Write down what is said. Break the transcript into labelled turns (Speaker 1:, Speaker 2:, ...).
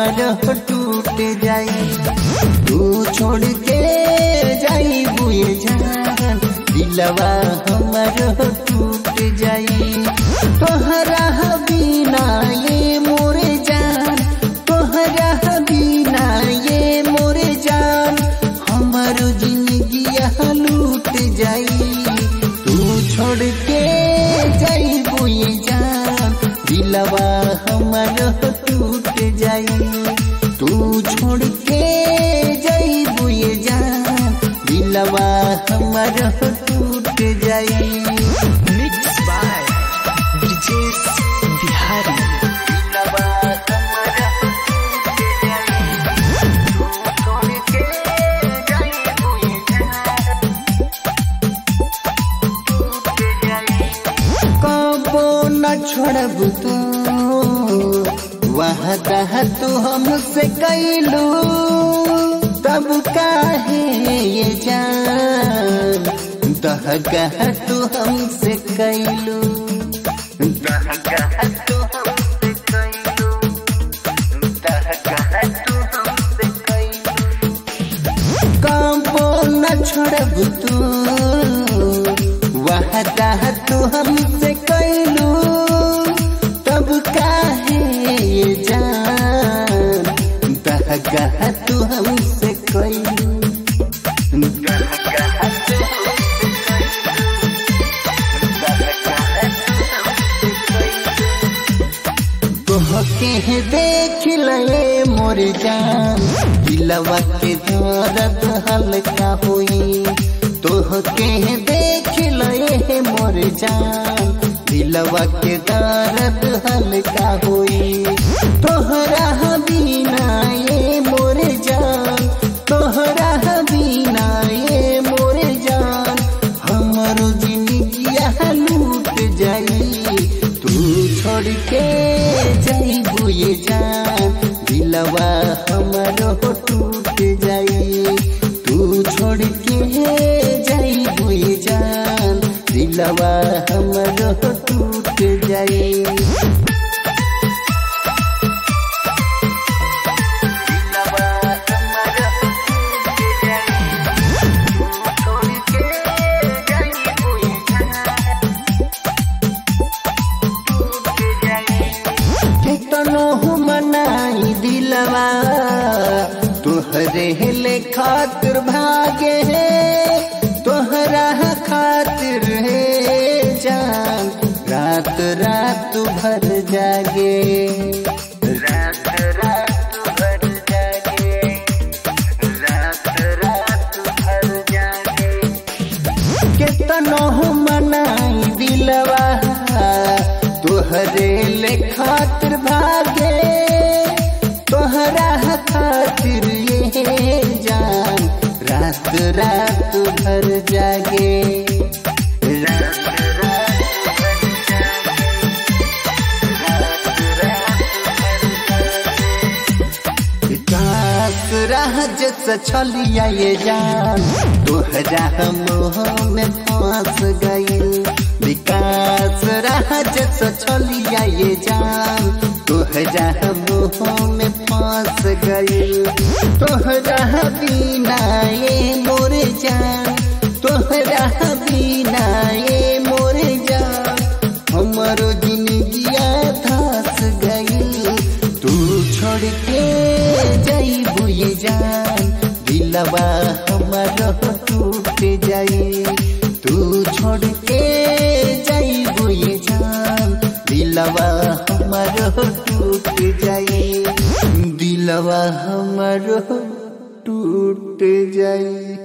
Speaker 1: हमारा टूट जाई। तू छोड़ के जाई बुए जान दिलवा हमारा टूट जाई। तोहरा बिना ये मोरे जान, तोहरा बिना ये मोरे जान हमारो जिंदगी लूट जाई। तू छोड़ के जाई बुए जान दिलवा हमारा टूट जाई। तू छोड़ के जाई बुए जान दिलवा हमारा टूट जाई।
Speaker 2: Mix by Brijesh Bihari.
Speaker 1: दिलवा हमारा टूट जाई। तू छोड़ के जाई बुए जान टूट जाई। कबो न छोड़ब तू वादा तू हमसे कैलू, तब काहे ये जान दहगा तू हमसे कैलू, दहगा तू हमसे कैलू, दहगा तू हमसे कैलू। कबो न छोड़ब तू वादा तू हमसे कैलू, तब काहे ये जान दहगा तू हमसे कैलू, दहगा तू हमसे कैलू, दहगा तू हमसे कैलू। तोहके देख ले मोर जान दिलवा के दर्द हल्का हुई। तोहके देख ले मोर जान दिलवा के दर्द हल्का हुई। तोहरा बिना ये मोर जान, तोहरा बिना ये मोर जान हमारो जिंदगी लूट जाई। तू छोड़ के जाई बुए जान दिलवा हमारो टूट जाई। तू छोड़ के जाई बुए जान दिलवा हमारो टूट जाई। दिलवा हमारो टूट जाई। तू छोड़ के जाई बुए जान टूट जाई। कितनो मनाई दिलवा तोहरे ले खातिर भागे है, तोहरा खातिर है जान रात रात भर जागे, रात रात भर जागे, रात रात भर जागे। कितनो मनाई दिलवा तोहरे ले खातिर भागे, तोहरा खातिर ये जान रात रात भर जागे, रात रात भर जागे, रात रात भर जागे। विकास राज से छलिया ये जान तोहरा मोह में फंस गई। विकास राज से छलिया ये जान तोहरा मोह में फंस गई। तोहरा बिना ये मोर जान, तोहरा बिना ये मोर जान हमारो जिंदगी धस गई। तू छोड़ के जाई बुए जान दिलवा हमारो टूट जाई। तू छोड़ के जाई बुए जान दिलवा हमारो टूट जाई, दिलवा हमारो टूट जाई।